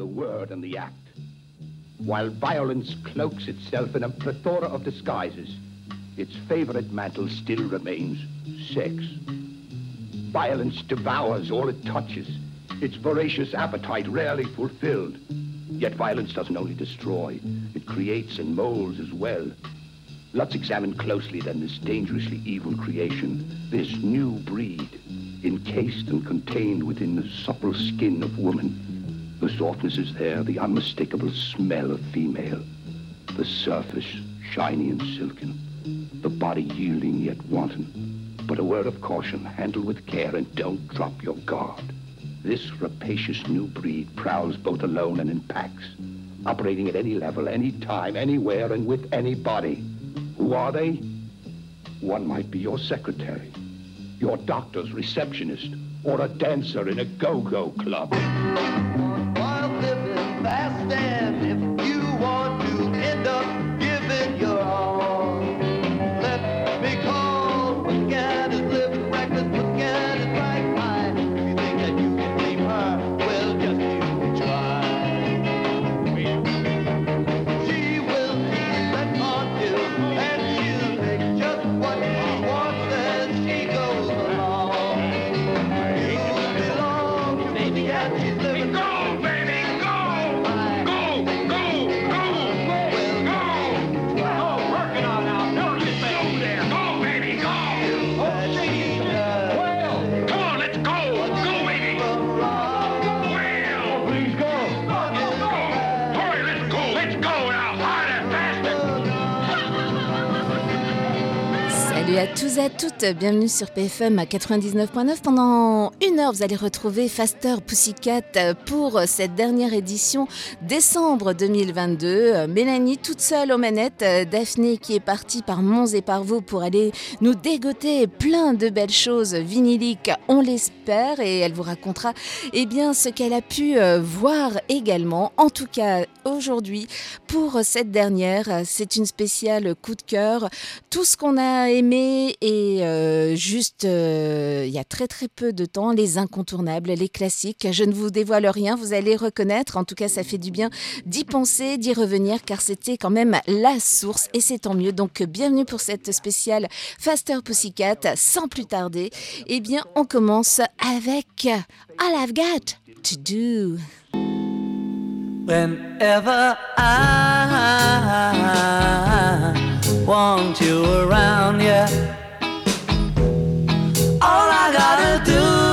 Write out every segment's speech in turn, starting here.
the word and the act. While violence cloaks itself in a plethora of disguises, its favorite mantle still remains sex. Violence devours all it touches, its voracious appetite rarely fulfilled. Yet violence doesn't only destroy, it creates and molds as well. Let's examine closely then this dangerously evil creation, this new breed, encased and contained within the supple skin of woman. The softness is there, the unmistakable smell of female. The surface, shiny and silken. The body yielding yet wanton. But a word of caution, handle with care and don't drop your guard. This rapacious new breed prowls both alone and in packs, operating at any level, any time, anywhere, and with anybody. Who are they? One might be your secretary, your doctor's receptionist, or a dancer in a go-go club. While living fast, and if you want to end up giving your all, let me call. Look at his lips, reckless, look at his bright eye. If you think that you can blame her, well, just you try. She will be let on you, and she'll take just what she wants as she goes along. You belong, baby, and she's living. Go, baby, go! Go, go, go! Go! Go, working on now. Don't get back there. Go, baby, go! Oh, Jesus. Well, come on, let's go. Go, baby. Well, please go. Go. Hurry, let's go. Let's go now. Harder, faster. Salut à tous et à toutes, bienvenue sur PFM à 99.9. Pendant une heure, vous allez retrouver Faster Pussycat pour cette dernière édition décembre 2022. Mélanie toute seule aux manettes, Daphné qui est partie par Mons et par Vaux pour aller nous dégoter plein de belles choses vinyliques, on l'espère, et elle vous racontera ce qu'elle a pu voir également. En tout cas, aujourd'hui, pour cette dernière, c'est une spéciale coup de cœur. Tout ce qu'on a aimé et il y a très très peu de temps, les incontournables, les classiques. Je ne vous dévoile rien, vous allez reconnaître. En tout cas, ça fait du bien d'y penser, d'y revenir, car c'était quand même la source et c'est tant mieux. Donc, bienvenue pour cette spéciale Faster Pussycat. Sans plus tarder, on commence avec All I've Got to Do. Whenever I want you around, yeah, all I gotta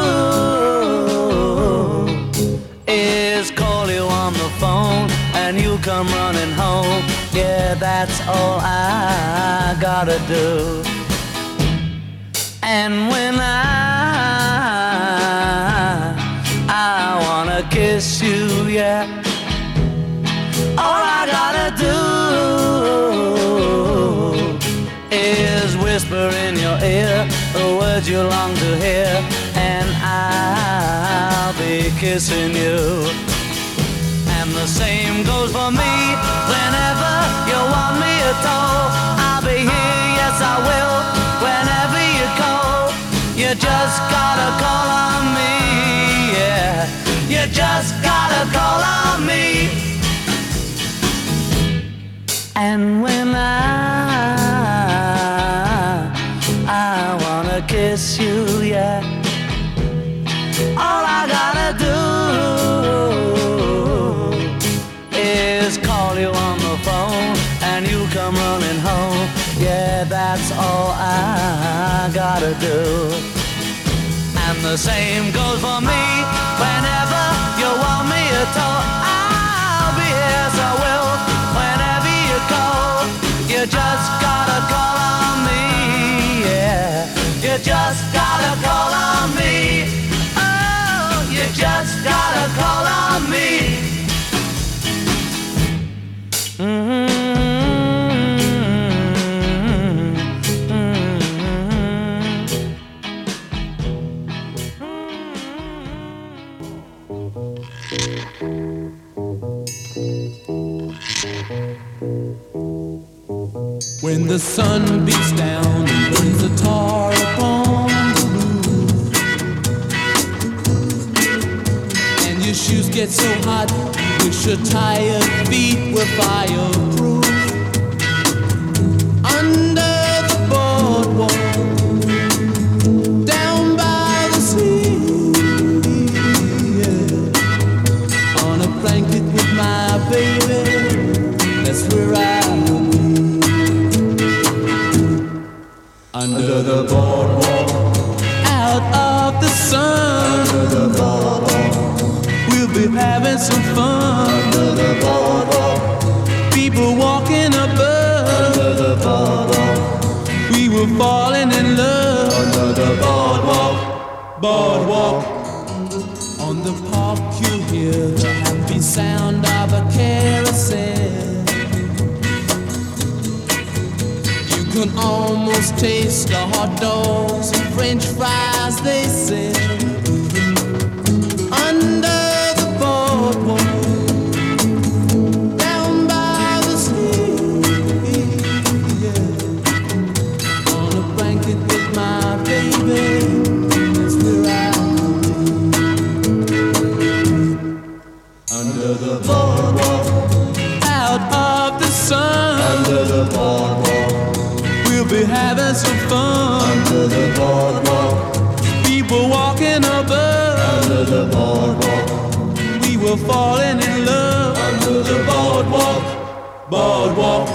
do is call you on the phone and you come running home. Yeah, that's all I gotta do. And when I wanna kiss you, yeah, all I gotta do is whisper in your ear the words you long to hear, and I'll be kissing you. And the same goes for me. Whenever you want me at all, I'll be here, yes I will. Whenever you call, you just gotta call on me, yeah. You just gotta call on me. And when I wanna kiss you, yeah, all I gotta do is call you on the phone and you come running home. Yeah, that's all I gotta do. And the same goes for me. Whenever you want me at all, I'll be here, so I will. Whenever you call, you just gotta call on me, yeah. You just gotta call on me. Oh, you just gotta call on me. When the sun beats down and burns the tar upon the roof, and your shoes get so hot Wish your tired feet were fireproof. Under the boardwalk, down by the sea, yeah. On a blanket with my baby, that's where I'll be. Under the boardwalk, out of the sun. Under the boardwalk, we'll be having some fun. Under the boardwalk, people walking above. Under the boardwalk, we were falling in love. Under the boardwalk, boardwalk. On the park you hear the happy sound of a carousel. You can almost taste the hot dogs and French fries they sell. Under the boardwalk, down by the sea, yeah. On a blanket with my baby, that's where I'll be. Under the boardwalk, out of the sun. Under the boardwalk, we'll be having some fun. Under the boardwalk, people walking above. Under the boardwalk, we were falling in love. Under the boardwalk, boardwalk.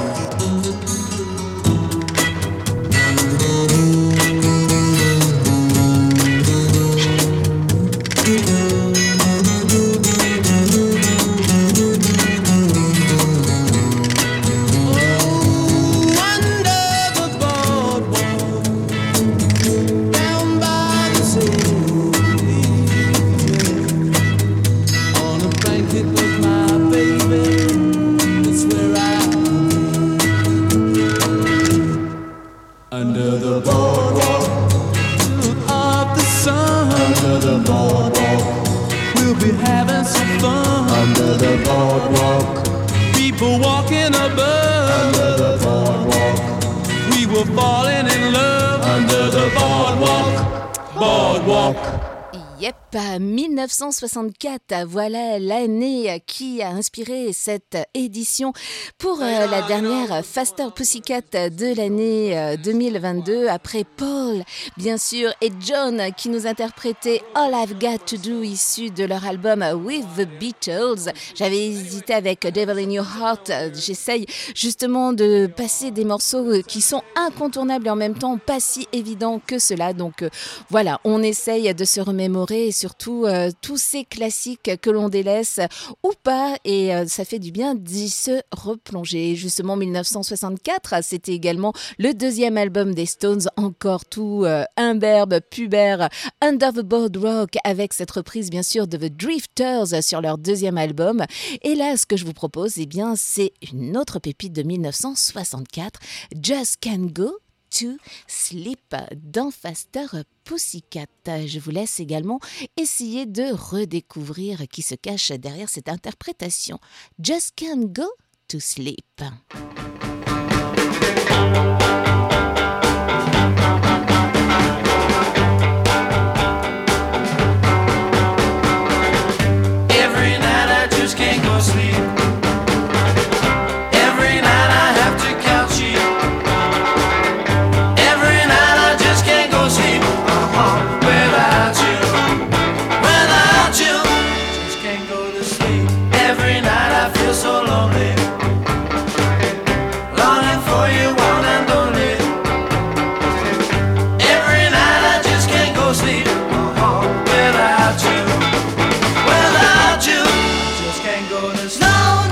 People walking above. Under the boardwalk, we were falling in love. Under the boardwalk, boardwalk. Yep, 1964, voilà l'année qui a inspiré cette édition pour la dernière Faster Pussycat de l'année 2022, après Paul, bien sûr, et John qui nous interprétait All I've Got to Do, issu de leur album With the Beatles. J'avais hésité avec Devil in Your Heart, j'essaye justement de passer des morceaux qui sont incontournables et en même temps pas si évidents que cela, donc voilà, on essaye de se remémorer et surtout tous ces classiques que l'on délaisse ou pas, et ça fait du bien d'y se replonger. Justement, 1964, c'était également le deuxième album des Stones, encore tout imberbe, pubère, Under the Boardwalk, avec cette reprise bien sûr de The Drifters sur leur deuxième album. Et là, ce que je vous propose, eh bien, c'est une autre pépite de 1964, Just Can't Go to Sleep dans Faster Pussycat. Je vous laisse également essayer de redécouvrir qui se cache derrière cette interprétation. Just Can't Go to Sleep. Every night I just can't go to sleep. Every night I have to count sheep. Every night I just can't go to sleep without you. Without you, just can't go to sleep. Every night I feel so lonely, longing for you, one and only. Every night I just can't go to sleep without you. Without you, just can't go to sleep. No.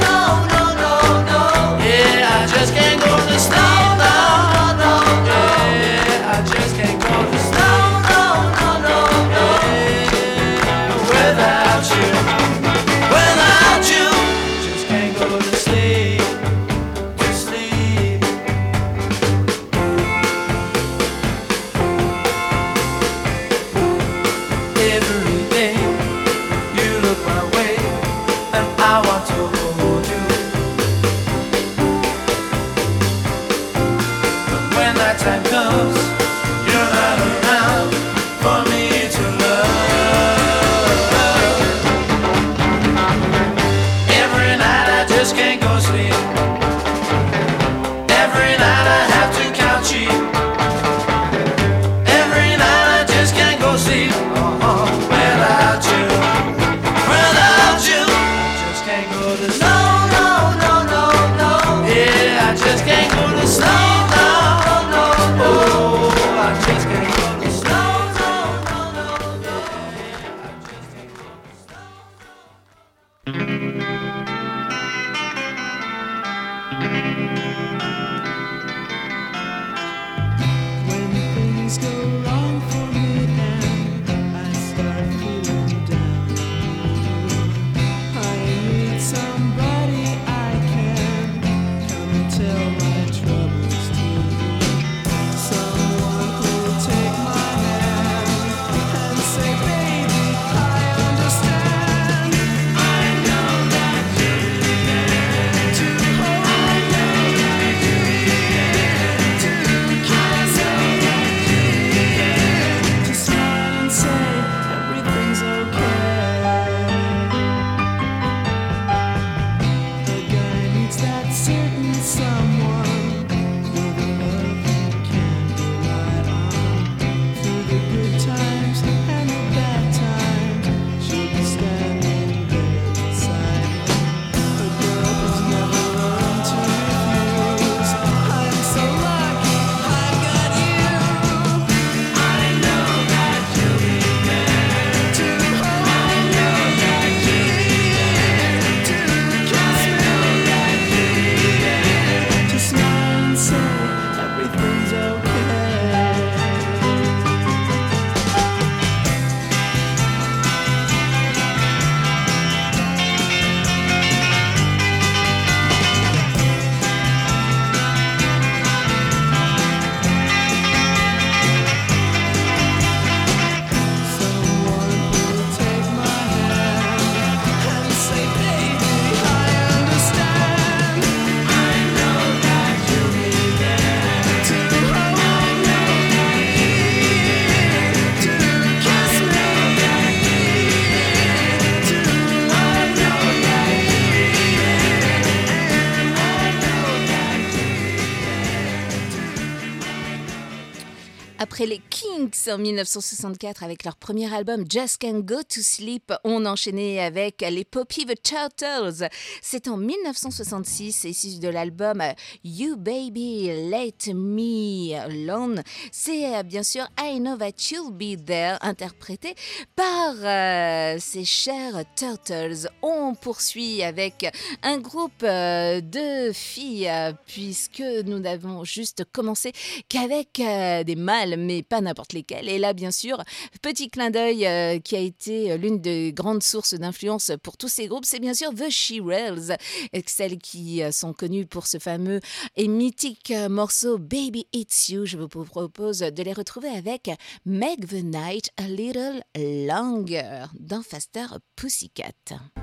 Après les Kinks en 1964 avec leur premier album Just Can't Go to Sleep, on enchaînait avec les Poppy the Turtles. C'est en 1966, issu de l'album You Baby Let Me Alone. C'est bien sûr I Know That You'll Be There, interprété par ces chers Turtles. On poursuit avec un groupe de filles, puisque nous n'avons juste commencé qu'avec des mâles, mais pas n'importe lesquels. Et là, bien sûr, petit clin d'œil qui a été l'une des grandes sources d'influence pour tous ces groupes, c'est bien sûr The Shirelles, celles qui sont connues pour ce fameux et mythique morceau Baby It's You. Je vous propose de les retrouver avec Make the Night a Little Longer dans Faster Pussycat.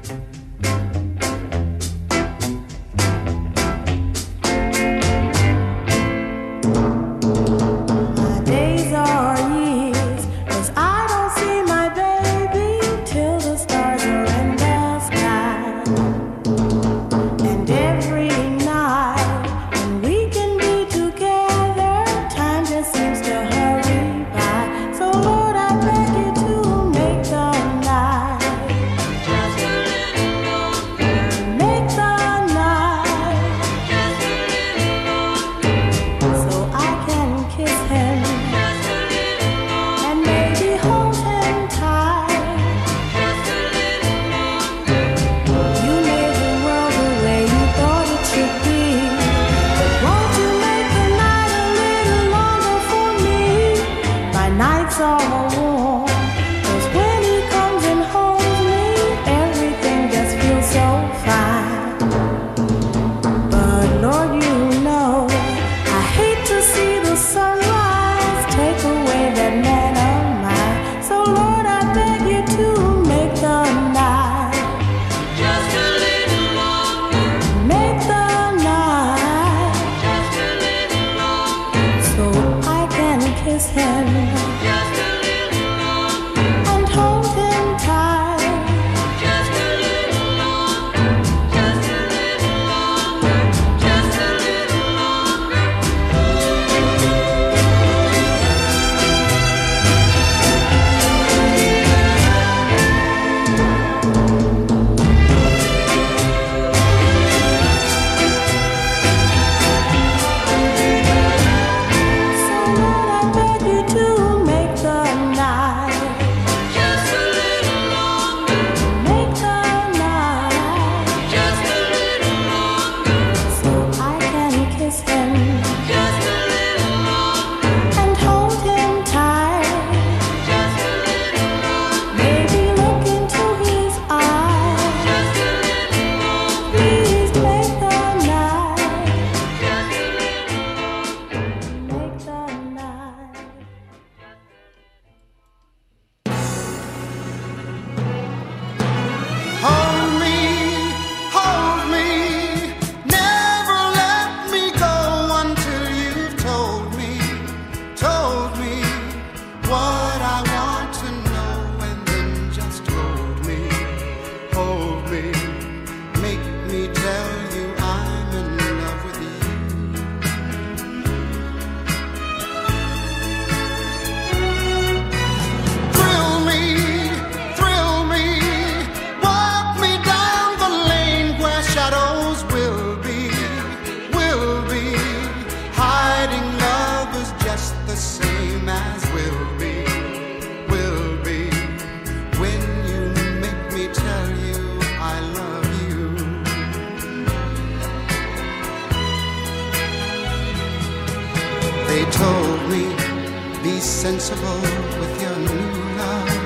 sensible with your new love.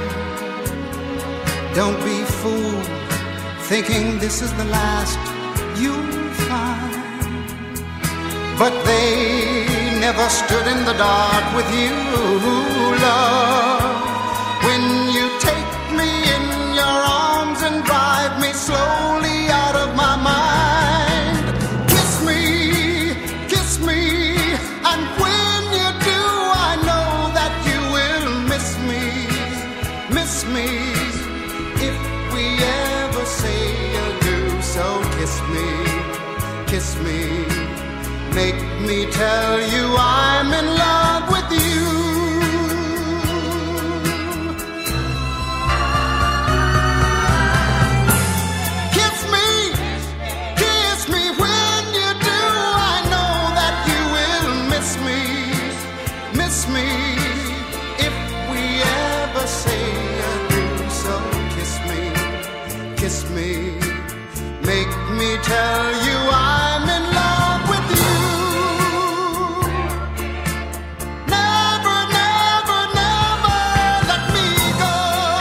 Don't be fooled thinking this is the last you'll find. But they never stood in the dark with you, love. When you take me in your arms and drive me slowly out of my mind, kiss me, and when you do, I know that you will miss me, if we ever say adieu. So kiss me, make me tell you I'm in love with you. tell you I'm in love with you. Never, never, never let me go.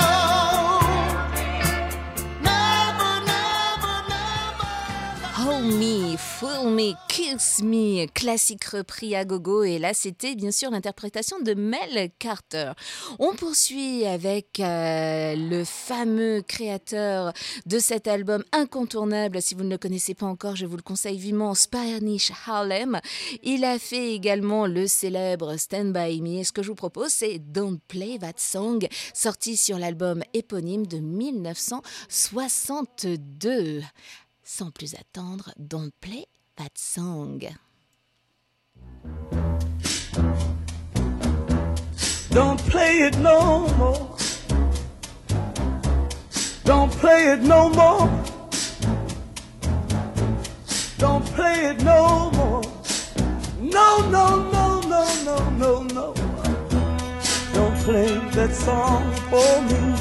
Never, never, never. Hold me, fool me, kiss me, classique repris à gogo. Et là, c'était bien sûr l'interprétation de Mel Carter. On poursuit avec le fameux créateur de cet album incontournable. Si vous ne le connaissez pas encore, je vous le conseille vivement, Spanish Harlem. Il a fait également le célèbre Stand By Me. Et ce que je vous propose, c'est Don't Play That Song, sorti sur l'album éponyme de 1962. Sans plus attendre, Don't Play That Song. Don't play it no more. Don't play it no more. Don't play it no more. No, no, no, no, no, no, no. Don't play that song for me.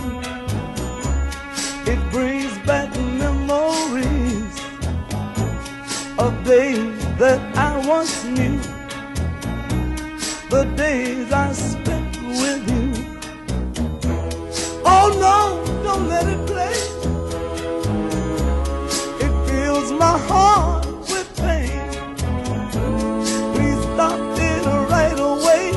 It brings back memories of days that I once knew. The days I spent with you. Oh no, don't let it play. It fills my heart with pain. Please stop it right away.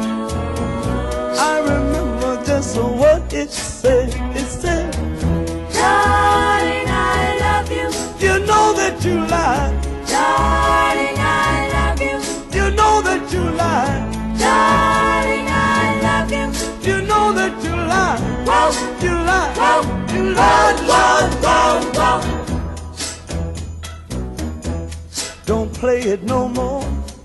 I remember just what it said. It said, darling, I love you. You know that you lied. Darling, I love you. You know that you lied. Darling, I love you. You know that you lied. Whoa, You lied. whoa, You lied. whoa, whoa, whoa. Don't play it no more.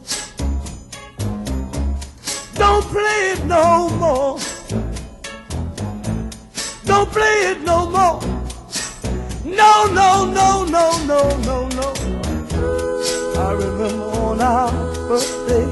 Don't play it no more. Don't play it no more. No, no, no, no, no, no, no. I remember on our first day,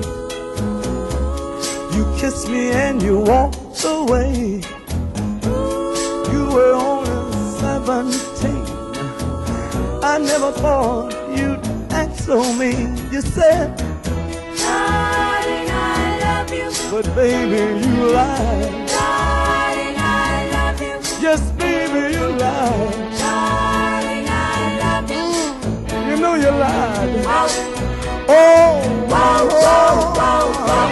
you kissed me and you walked away. You were only 17. I never thought you'd act so mean. You said, Darling, I love you. but baby, you lied. Darling, I love you. Yes, baby, you lied. Darling, I love you. You know you lied. Whoa, Oh, whoa, whoa, whoa, whoa.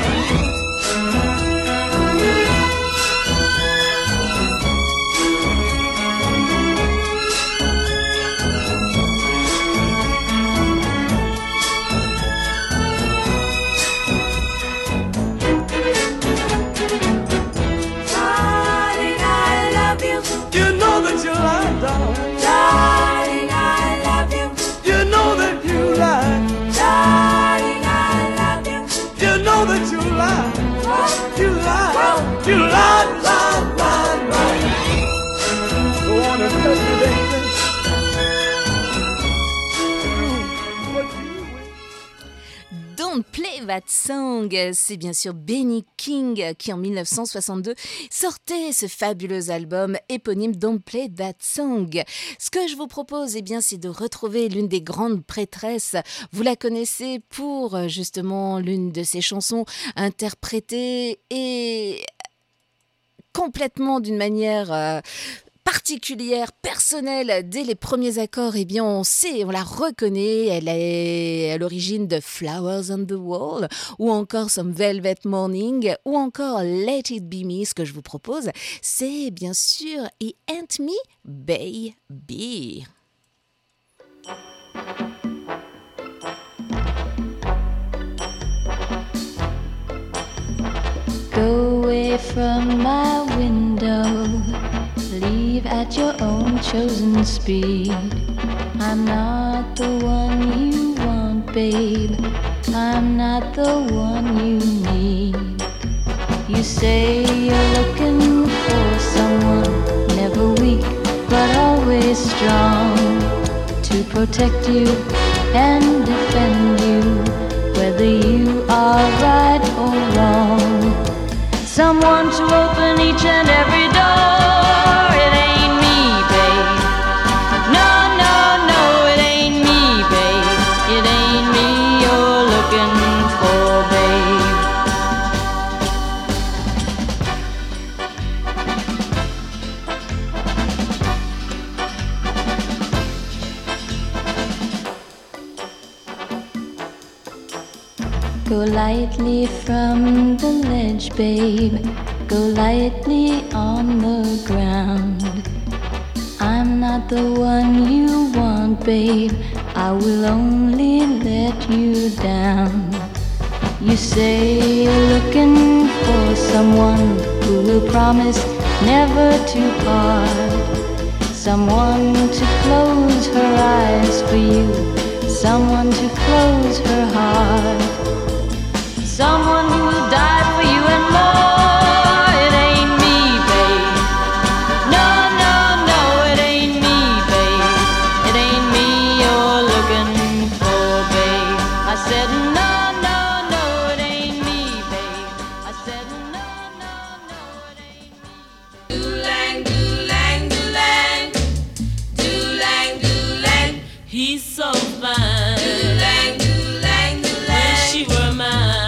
Darling, I love you. you know that you lied, darling. Darling, I love you. You know that you lied. Darling, I love you. You know that you lied. Whoa, You lied. whoa. You lied, lied, lied, lied. Go on and tell me, baby. What you wish. Don't Play That Song, c'est bien sûr Benny King qui en 1962 sortait ce fabuleux album éponyme Don't Play That Song. Ce que je vous propose, eh bien, c'est de retrouver l'une des grandes prêtresses. Vous la connaissez pour justement l'une de ses chansons interprétées et complètement d'une manière particulière, personnelle, dès les premiers accords, eh bien on sait, on la reconnaît, elle est à l'origine de Flowers on the Wall, ou encore Some Velvet Morning, ou encore Let It Be Me. Ce que je vous propose, c'est bien sûr It Ain't Me, Baby. Go away from my window. Leave at your own chosen speed. I'm not the one you want, babe. I'm not the one you need. You say you're looking for someone, never weak, but always strong, to protect you and defend you, whether you are right or wrong. Someone to open each and every door. It ain't me, babe. No, no, no, it ain't me, Go lightly from the ledge, babe. Go lightly on the ground. I'm not the one you want, babe. I will only let you down. You say you're looking for someone who will promise never to part. Someone to close her eyes for you. Someone to close her heart. Someone who will die for you and more. It ain't me, babe. No, no, no, it ain't me, babe. It ain't me you're looking for, babe. I said no, no, no, it ain't me, babe. I said no, no, no, it ain't me. Do-lang, do-lang, do-lang. Do-lang, do-lang. He's so fine. Do-lang, do-lang, do-lang. Wish she were mine.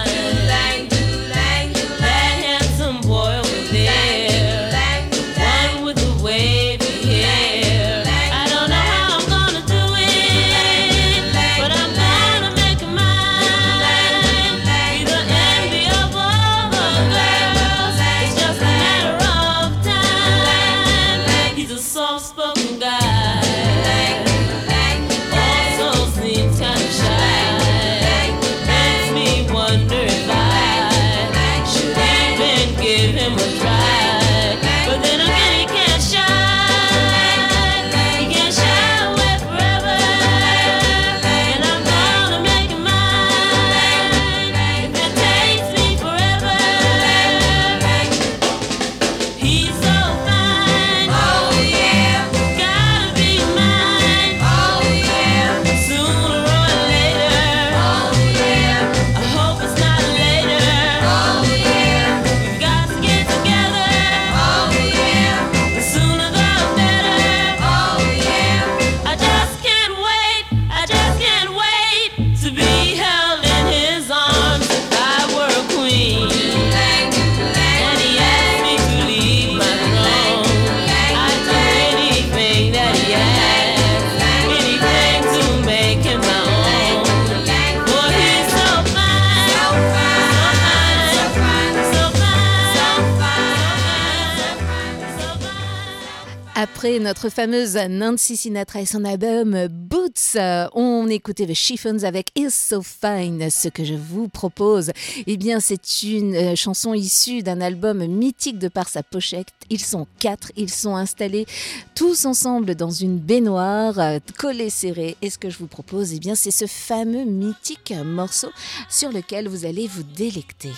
Après notre fameuse Nancy Sinatra et son album Boots, on écoutait The Chiffons avec It's So Fine. Ce que je vous propose, eh bien, c'est une chanson issue d'un album mythique de par sa pochette. Ils sont 4, ils sont installés tous ensemble dans une baignoire, collés serrés. Et ce que je vous propose, eh bien, c'est ce fameux mythique morceau sur lequel vous allez vous délecter.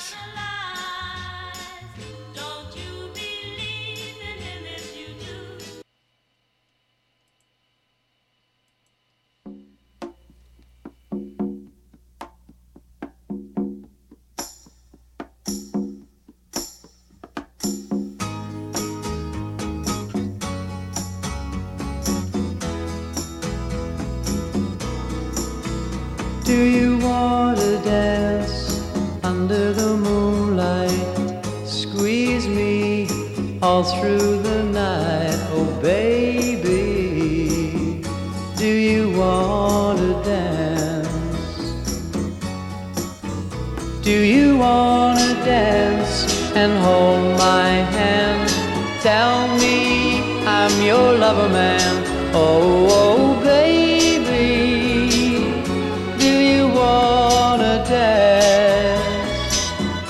Do you want to dance under the moonlight? Squeeze me all through the night, oh baby. Do you want to dance? Do you want to dance and hold my hand? Tell me I'm your lover man, oh, oh baby. Wanna dance?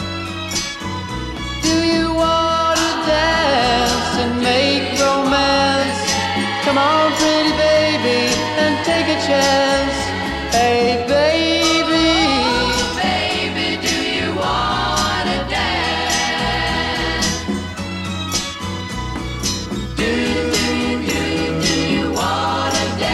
Do you wanna dance and make romance? Come on, pretty baby, and take a chance. Hey, baby. Oh, baby, do you wanna dance? Do you wanna dance?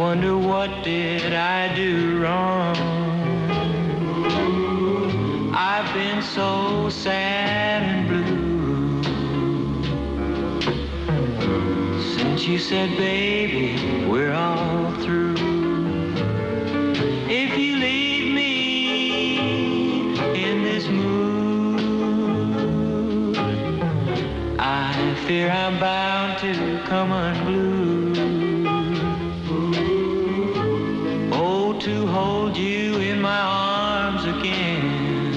wonder what did I do wrong. I've been so sad and blue since you said, baby, we're all through. If you leave me in this mood, I fear I'm bound to come unglued. Oh, to hold you in my arms again,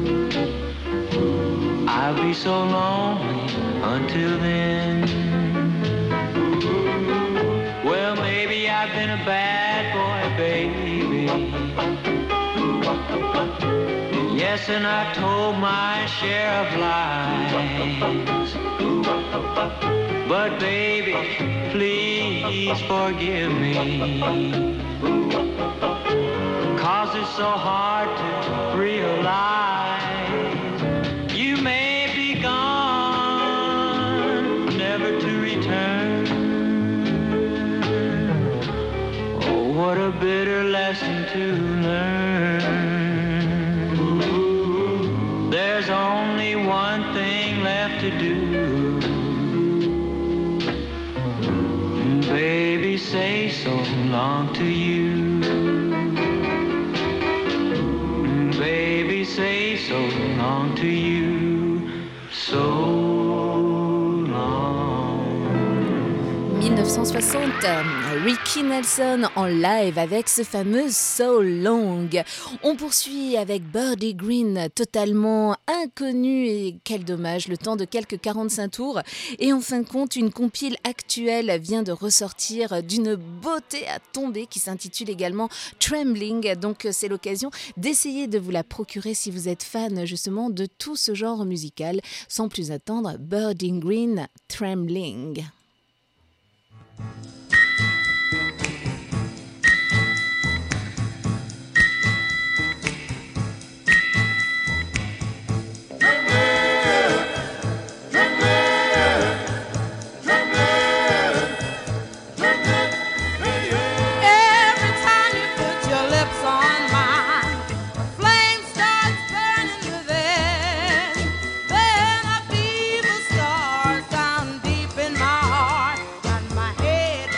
I'll be so lonely until then. Well, maybe I've been a bad boy, baby. Yes, and I told my share of lies. But baby, please forgive me, 'cause it's so hard to realize you may be gone, never to return. Oh, what a bitter lesson to learn. There's only one thing left to do. Baby, say so long to you. Baby, say so long to you. So long. 1960, Ricky Nelson en live avec ce fameux So Long. On poursuit avec Birdie Green, totalement inconnu, et quel dommage, le temps de quelques 45 tours. Et en fin de compte, une compile actuelle vient de ressortir d'une beauté à tomber qui s'intitule également Trembling. Donc c'est l'occasion d'essayer de vous la procurer si vous êtes fan justement de tout ce genre musical. Sans plus attendre, Birdie Green, Trembling. Then a fever starts down deep in my heart, and my head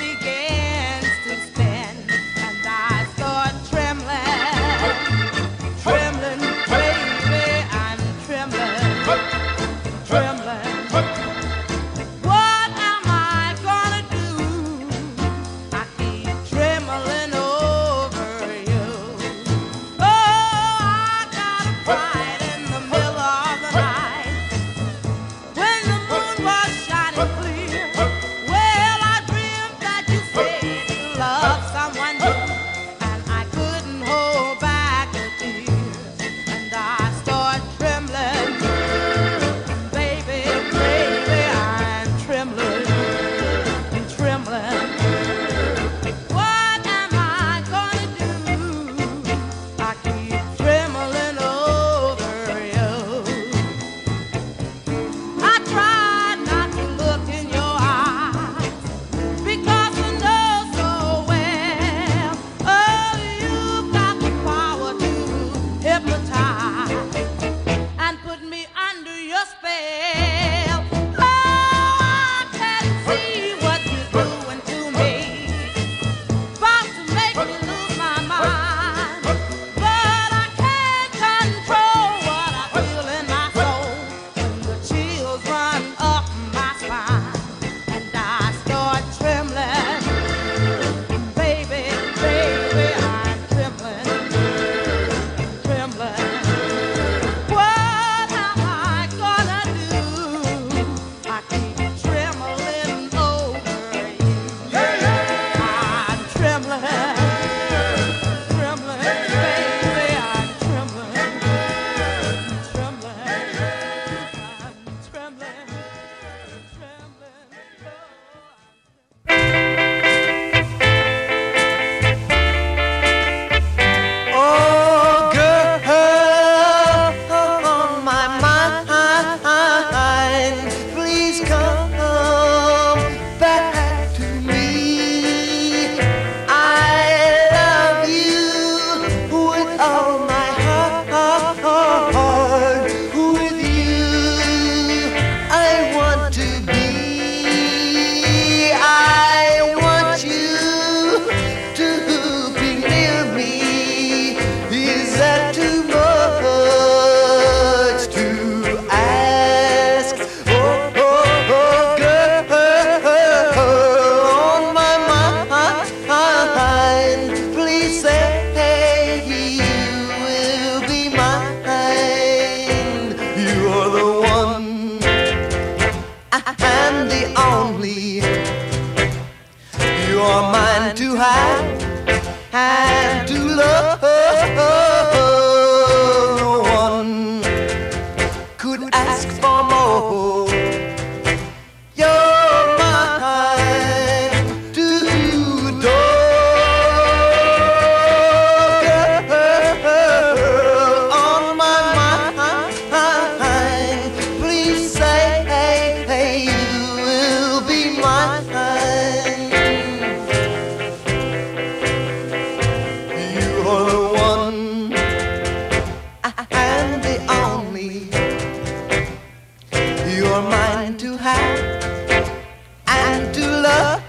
high and to love.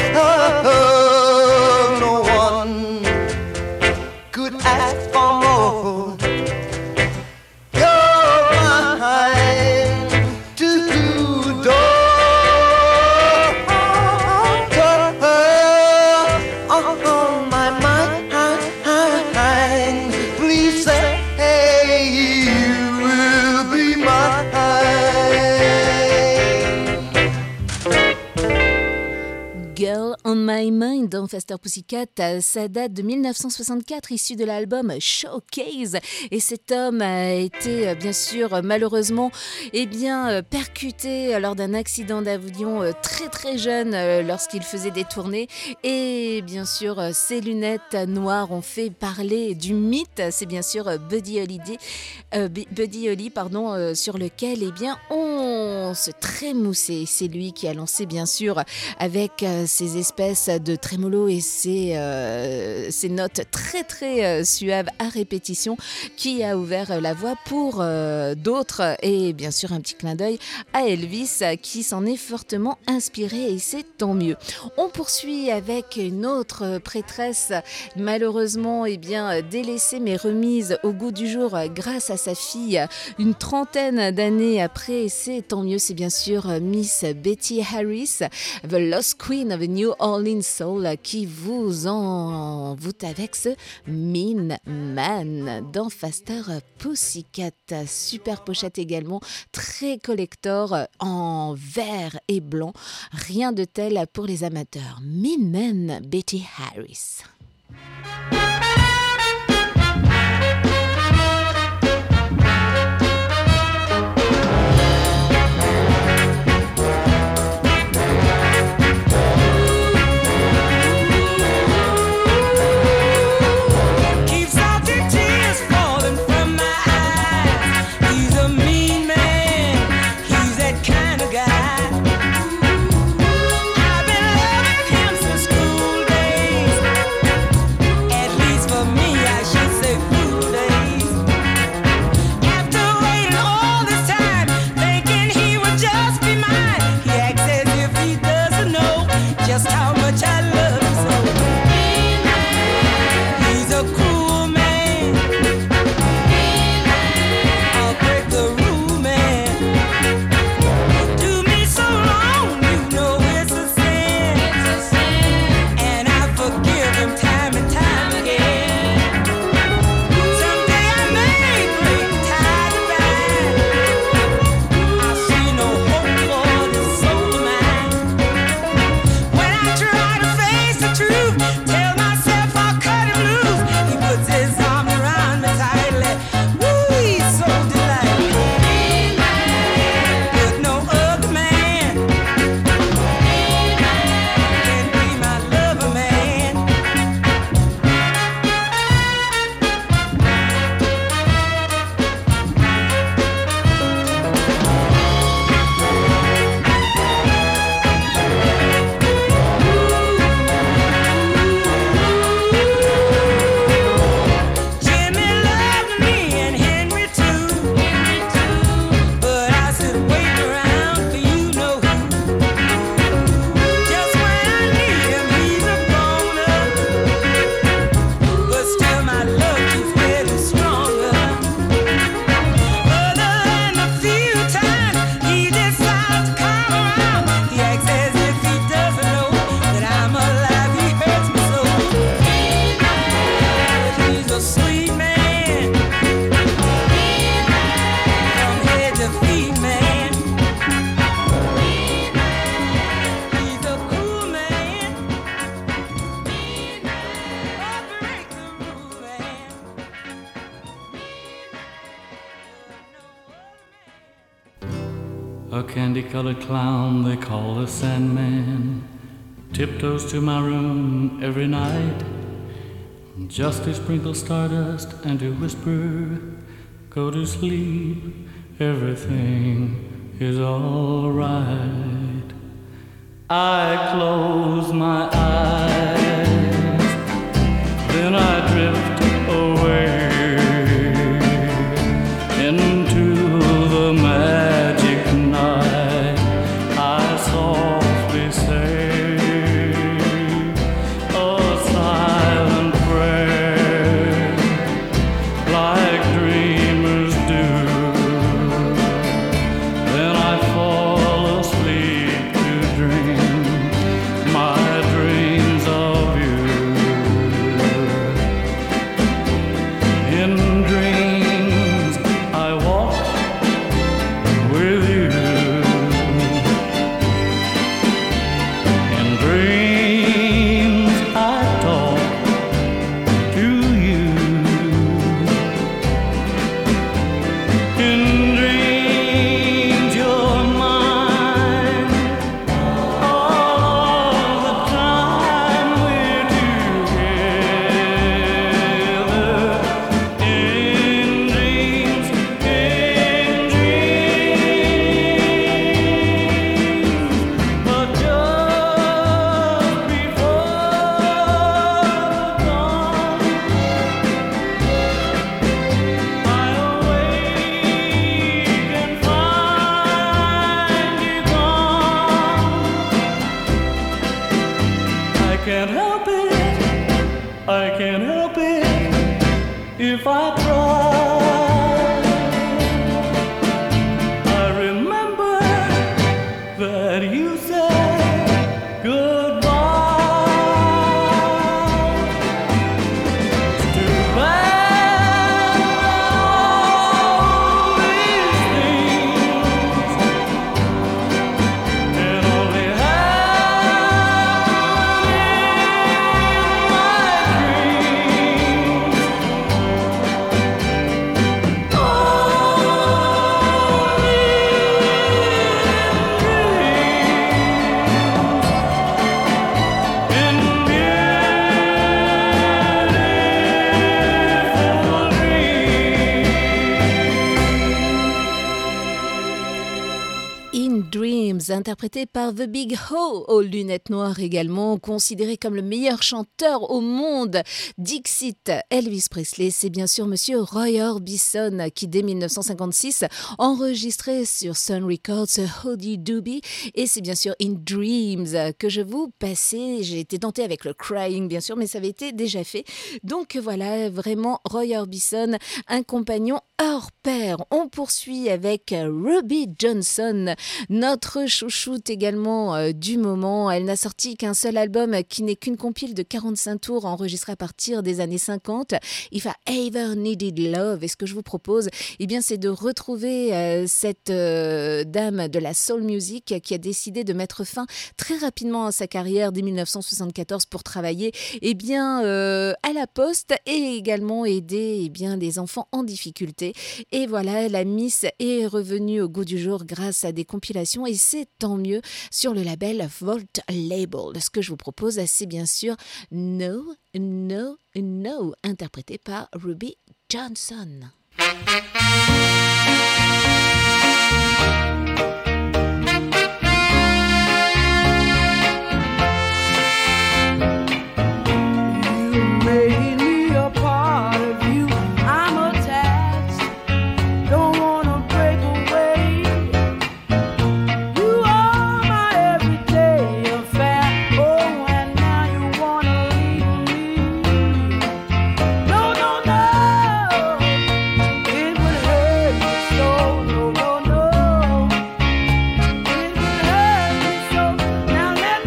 No one could ask for more. You're mine to adore. On my mind, please say you will be mine. Girl on My Mind dans Faster Pussycat, ça date de 1964, issu de l'album Showcase. Et cet homme a été bien sûr malheureusement percuté lors d'un accident d'avion très très jeune lorsqu'il faisait des tournées. Et bien sûr ses lunettes noires ont fait parler du mythe. C'est bien sûr Buddy Holly, sur lequel on se trémoussait. C'est lui qui a lancé bien sûr avec ces espèces de trémolo et ces notes très très suaves à répétition qui a ouvert la voie pour d'autres, et bien sûr un petit clin d'œil à Elvis qui s'en est fortement inspiré, et c'est tant mieux. On poursuit avec une autre prêtresse malheureusement délaissée mais remise au goût du jour grâce à sa fille une trentaine d'années après, c'est tant mieux. C'est bien sûr Miss Betty Harris, The Lost Queen of New Orleans Soul, qui vous envoûte avec ce Mean Man dans Faster Pussycat. Super pochette également, très collector en vert et blanc, rien de tel pour les amateurs. Mean Man, Betty Harris. A candy-colored clown they call the Sandman tiptoes to my room every night, just to sprinkle stardust and to whisper, go to sleep, everything is all right. I close my eyes, then I drift away into the magic night, if I try. I remember that you said goodbye. It's too bad all these things can only happen in my dreams. In Dreams, interprété par The Big Ho, aux lunettes noires également, considéré comme le meilleur chanteur au monde. Dixit, Elvis Presley, c'est bien sûr monsieur Roy Orbison qui dès 1956 enregistrait sur Sun Records Howdy Doobie, et c'est bien sûr In Dreams que je vous passais. J'ai été tentée avec le Crying bien sûr, mais ça avait été déjà fait. Donc voilà, vraiment Roy Orbison, un compagnon hors pair. On poursuit avec Ruby Johnson, notre chouchoute également du moment. Elle n'a sorti qu'un seul album qui n'est qu'une compile de 45 tours enregistrée à partir des années 50. If I Ever Needed Love. Et ce que je vous propose, eh bien, c'est de retrouver cette dame de la soul music qui a décidé de mettre fin très rapidement à sa carrière dès 1974 pour travailler à la poste et également aider des enfants en difficulté. Et voilà, la Miss est revenue au goût du jour grâce à des compilations, et c'est tant mieux sur le label Volt Label. Ce que je vous propose, c'est bien sûr No, No, No, interprété par Ruby Johnson. You made me a part of you. I'm attached. Don't wanna break away. You are my everyday affair. Oh, and now you wanna leave me. No, no, no. It would hurt me so. No, no, no. It would hurt me so. Now let me.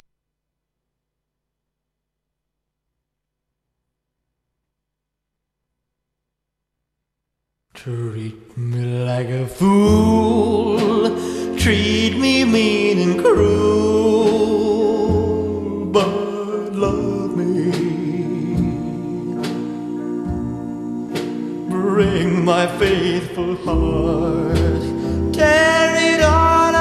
Treat me like a fool, treat me mean and cruel, but love me. Bring my faithful heart, tear it all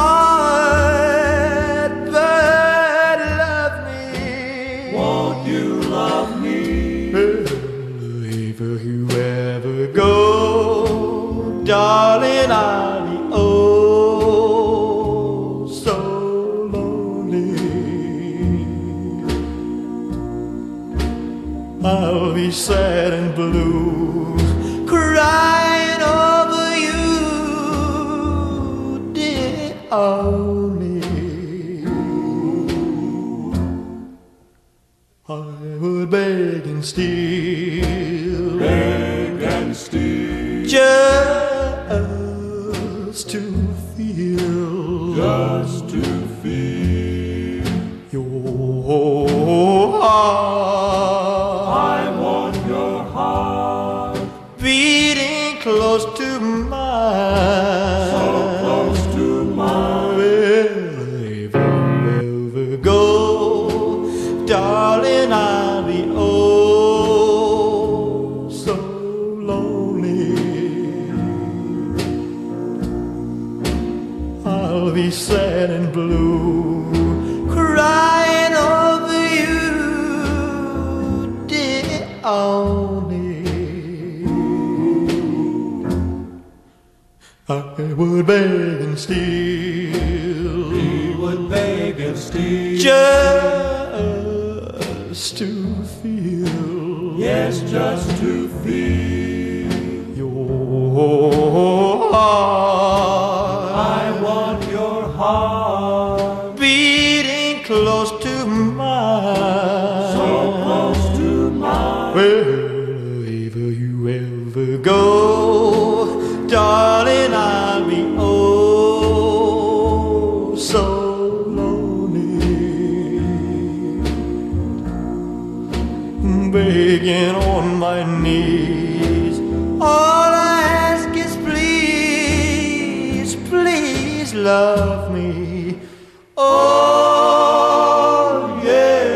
apart, but love me. Won't you love me? If you ever go, darling, I'll be oh so lonely. I'll be sad and blue, crying over you, dear only. I would beg and steal, just to feel, your heart. I want your heart beating close to mine, so close to mine. If you ever go, darling, I'll be oh so lonely. I'll be sad and blue, crying over you, dear only. I would beg and steal, he would beg and steal, just to feel, yes, just to feel your heart. I want your heart beating close to mine, so close to mine. Well, if you ever so lonely, begging on my knees. All I ask is please, please love me. Oh, yes.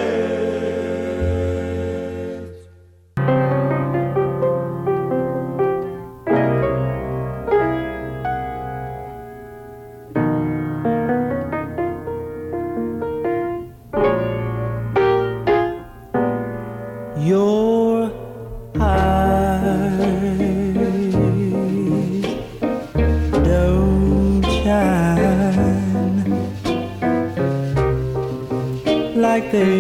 Your eyes don't shine like they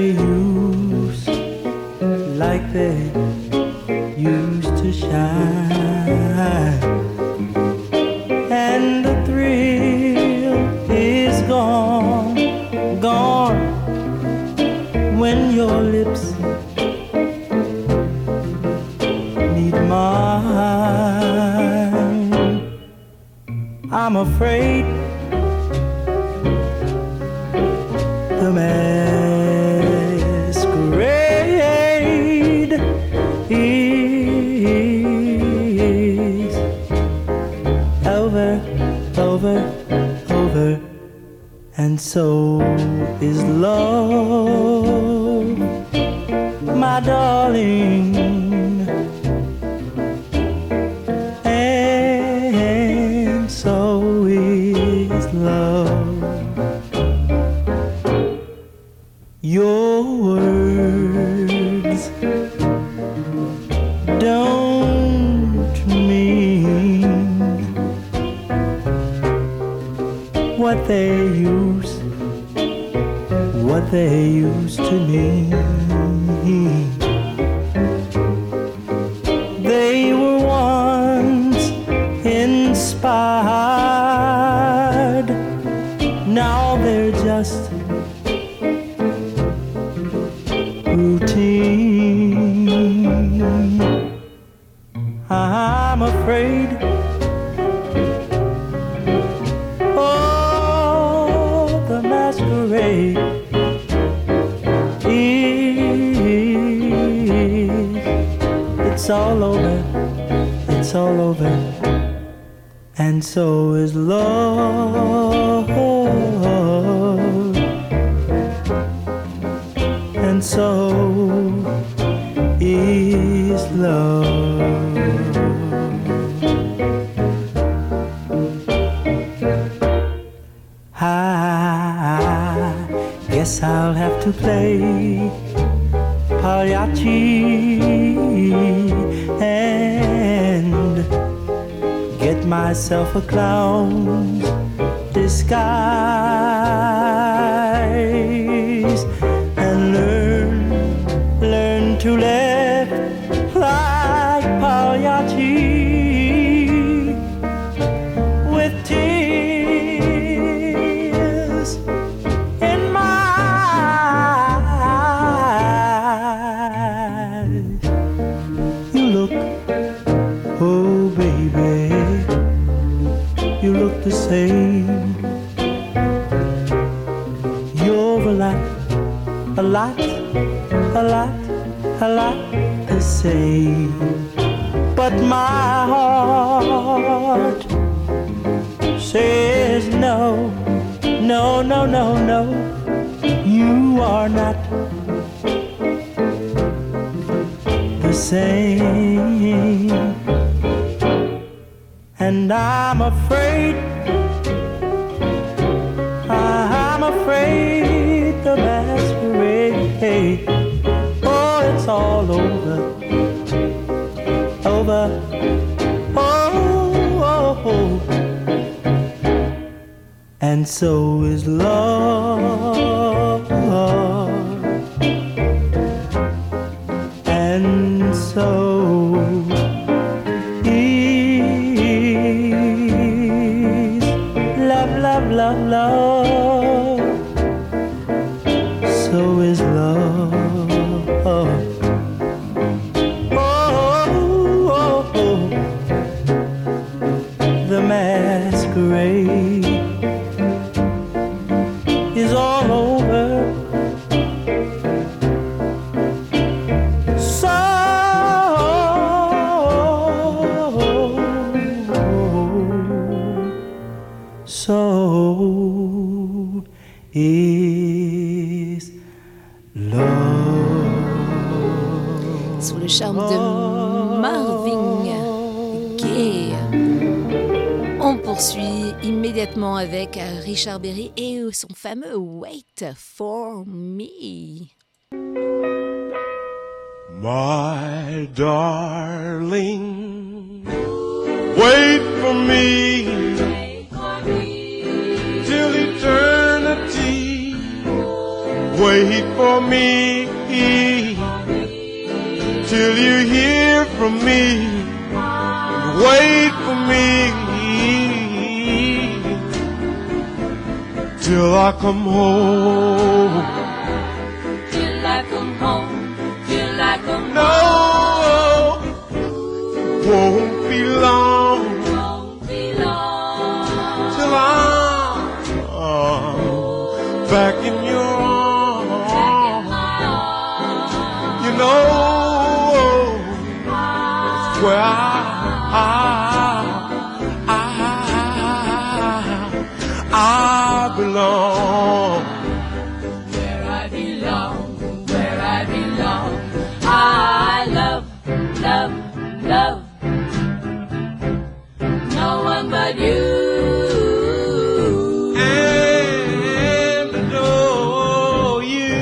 used to shine, and the thrill is gone when your lips meet mine. I'm afraid the masquerade is over, and so is love, my darling. And so is love. Your words don't mean what they used to mean. They were once inspired, now they're just routine. I'm afraid, oh, the masquerade it's all over, and so is love, and so is love. I guess I'll have to play Pagliacci and get myself a clown's disguise and learn to laugh like Pagliacci with tears in my eyes. You look, oh baby, you look the same. You're a lot the same. But my heart says no, you are not the same. And I'm afraid the masquerade, oh, it's all over, oh, and so is love, and so is love, so is love, the masquerade is love. Sous le charme de Marvin Gaye. On poursuit immédiatement avec Richard Berry et son fameux Wait for Me. My darling, wait for me, till eternity. Wait for me, till you hear from me. Wait for me, till I come home. Till I come home, till I come No, won't be long, home, be long. till I'm back in your arms. You know, it's where I belong. Where I belong, where I belong. I love, love, love. No one but you. And adore you.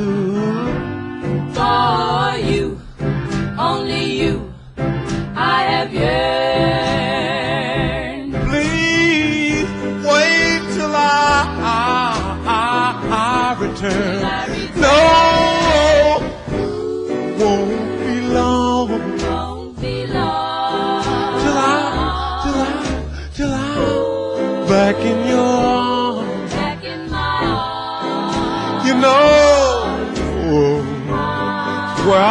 For you, only you, I have yearned. Please wait till I return. No, won't be long Won't be long. till I'm back in your arms. Back in my arms. You know, where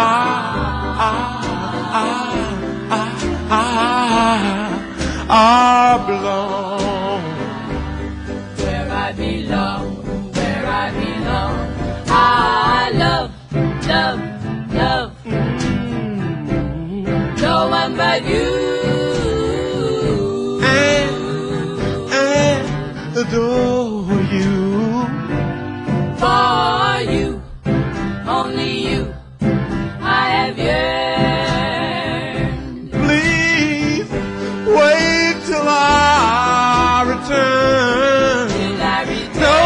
I belong. Where I belong, where I belong. I love, love, love. No one but you. And adore you. For you, only you, I have yearned. Please wait till I return. Till I return. No,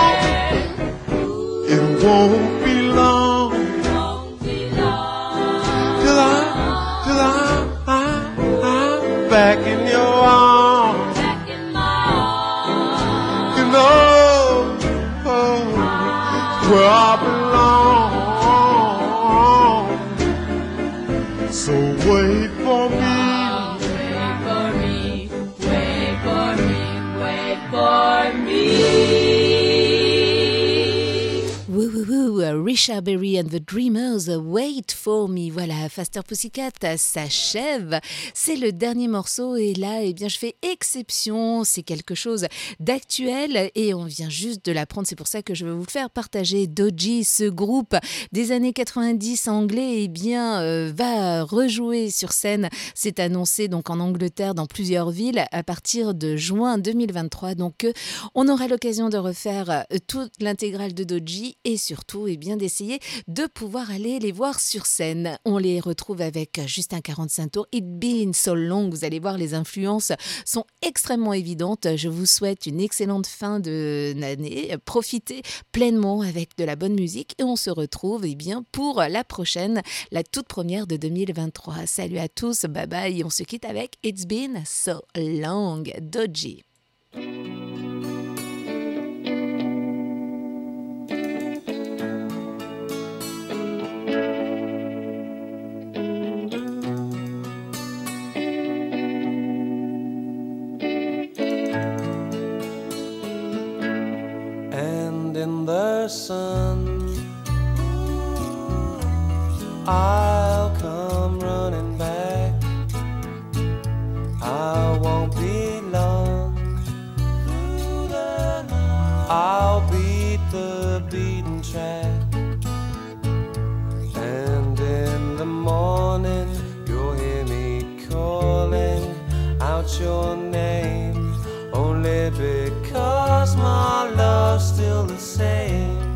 it won't be long Won't be long. till I'm back in your arms. Back in my arms. You know, where I belong. So wait for me. Wait for me, wait for me, wait for me. Woo, woo, woo, Richard Berry and the Dreamers, Wait for Me. Voilà, Faster Pussycat s'achève. C'est le dernier morceau et là, eh bien, je fais exception. C'est quelque chose d'actuel et on vient juste de l'apprendre. C'est pour ça que je vais vous le faire partager. Doji, ce groupe des années 90 anglais, eh bien, va rejouer sur scène. C'est annoncé donc en Angleterre, dans plusieurs villes, à partir de juin 2023. Donc, on aura l'occasion de refaire toute l'intégrale de Doji et surtout, eh bien, d'essayer de pouvoir aller les voir sur scène. On les retrouve avec Justin 45 tours, It's Been So Long. Vous allez voir, les influences sont extrêmement évidentes. Je vous souhaite une excellente fin d'année. Profitez pleinement avec de la bonne musique et on se retrouve, eh bien, pour la prochaine, la toute première de 2023. Salut à tous, bye bye. On se quitte avec It's Been So Long, Doji. And in the sun, I'll come running back. I won't be long. I'll beat the beaten track. And in the morning, you'll hear me calling out your name, only because my love's still the the same.